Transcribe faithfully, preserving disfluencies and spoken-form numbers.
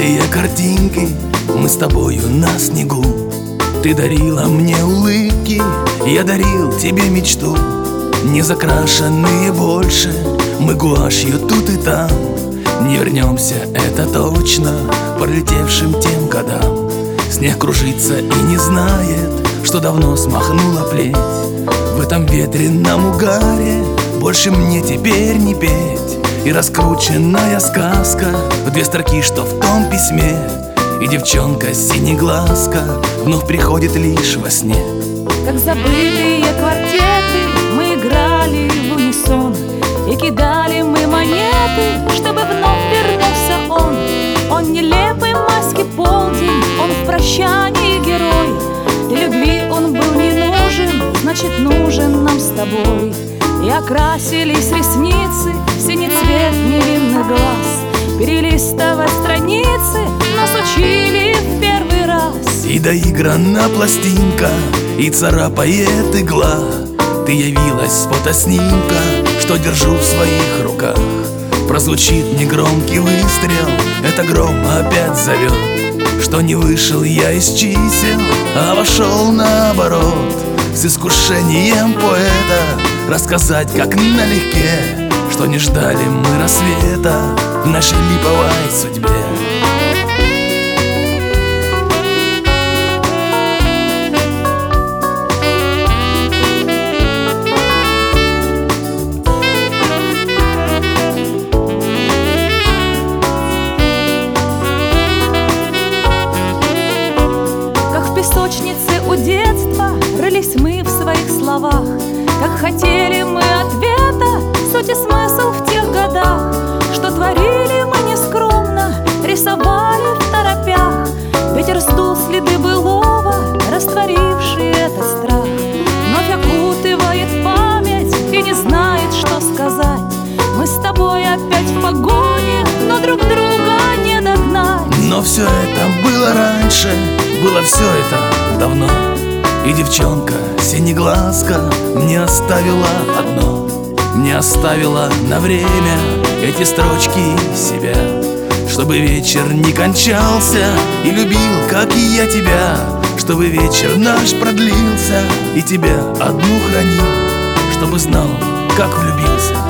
Забытые картинки, мы с тобою на снегу. Ты дарила мне улыбки, я дарил тебе мечту. Не закрашенные больше, мы гуашью тут и там. Не вернемся, это точно, пролетевшим тем годам. Снег кружится и не знает, что давно смахнула плеть. В этом ветреном угаре больше мне теперь не петь. И раскрученная сказка в две строки, что в том письме. И девчонка синеглазка вновь приходит лишь во сне. Как забытые квартеты мы играли в унисон, и кидали мы монеты, чтобы вновь вернулся он. Он нелепый майский полдень, он в прощании герой. Для любви он был не нужен, значит нужен нам с тобой. И окрасились ресницы в синий цвет невинных глаз. Перелистывать страницы нас учили в первый раз. И доиграна пластинка, и царапает игла. Ты явилась фотоснимка, что держу в своих руках. Прозвучит негромкий выстрел, это гром опять зовет. Что не вышел я из чисел, а вошел наоборот. С искушением поэта рассказать, как налегке, что не ждали мы рассвета в нашей липовой судьбе. Песочницы у детства рылись мы в своих словах. Как хотели мы ответа, суть и смысл в тех годах. Что творили мы нескромно, рисовали в торопях. Ветер сдул следы былого, растворивший этот страх. Вновь окутывает память и не знает, что сказать. Мы с тобой опять в погоне, но друг друга не догнать. Но все это было раньше, было все это давно. И девчонка синеглазка мне оставила одно. Мне оставила на время эти строчки себя, чтобы вечер не кончался и любил, как и я тебя. Чтобы вечер наш продлился и тебя одну хранил, чтобы знал, как влюбился.